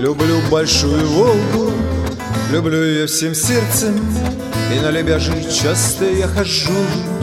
Люблю большую Волгу, люблю ее всем сердцем, и на Лебяжий часто я хожу.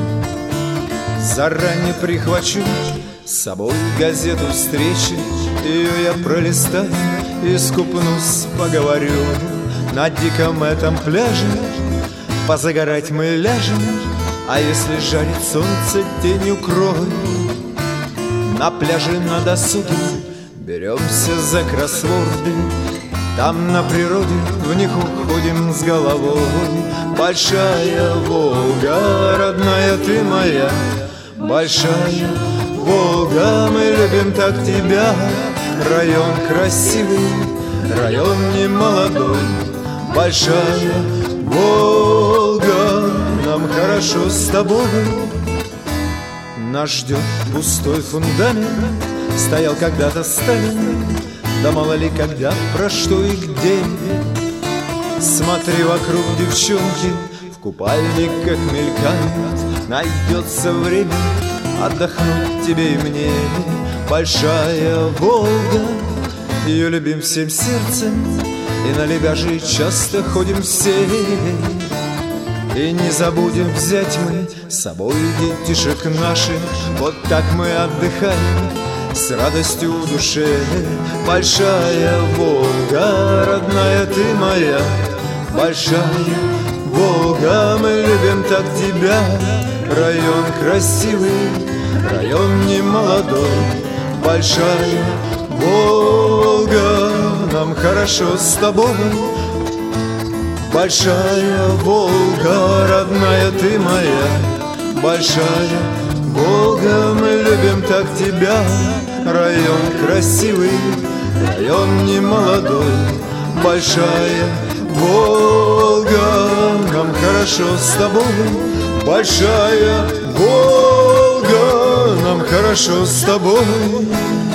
Заранее прихвачу с собой газету встречи, ее я пролистаю и скупнусь, поговорю. На диком этом пляже позагорать мы ляжем, а если жарит солнце, тень укроет. На пляже на досуге беремся за кроссворды, там на природе в них уходим с головой. Большая Волга, родная ты моя, большая Волга, мы любим так тебя. Район красивый, район не молодой. Большая Волга, нам хорошо с тобой. Нас ждет пустой фундамент, стоял когда-то Сталин, да мало ли когда, про что и где. Смотри вокруг, девчонки в купальниках мелькают, найдется время отдохнуть тебе и мне. Большая Волга, ее любим всем сердцем, и на Лебяжий часто ходим все. И не забудем взять мы с собой детишек наших, вот так мы отдыхаем с радостью в душе. Большая Волга, родная ты моя, большая Волга, мы любим так тебя. Район красивый, район не молодой. Большая Волга, нам хорошо с тобой. Большая Волга, родная ты моя, большая Волга, мы любим так тебя. Район красивый, район не молодой. Большая Волга, нам хорошо с тобой. Большая Волга, нам хорошо с тобой.